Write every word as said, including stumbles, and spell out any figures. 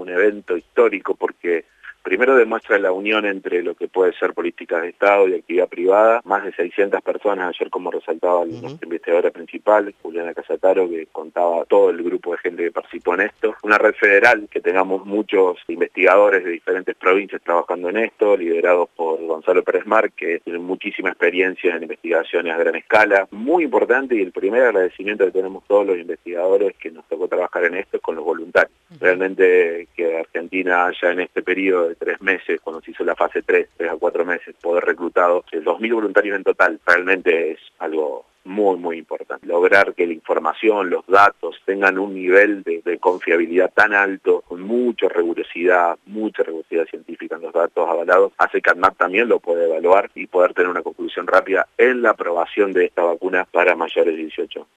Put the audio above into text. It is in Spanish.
un evento histórico porque primero demuestra la unión entre lo que puede ser políticas de Estado y actividad privada. Más de seiscientas personas, ayer como resaltaba uh-huh. nuestra investigadora principal, Juliana Casataro, que contaba todo el grupo de gente que participó en esto. Una red federal, que tengamos muchos investigadores de diferentes provincias trabajando en esto, liderados por Gonzalo Pérez Mar, que tiene muchísima experiencia en investigaciones a gran escala. Muy importante, y el primer agradecimiento que tenemos todos los investigadores que nos tocó trabajar en esto es con los voluntarios. Uh-huh. Realmente que Argentina haya en este periodo de tres meses, cuando se hizo la fase tres, tres a cuatro meses, poder reclutado dos mil voluntarios en total, realmente es algo muy, muy importante. Lograr que la información, los datos, tengan un nivel de, de confiabilidad tan alto, con mucha rigurosidad, mucha rigurosidad científica en los datos avalados, hace que ANMAT también lo pueda evaluar y poder tener una conclusión rápida en la aprobación de esta vacuna para mayores de dieciocho.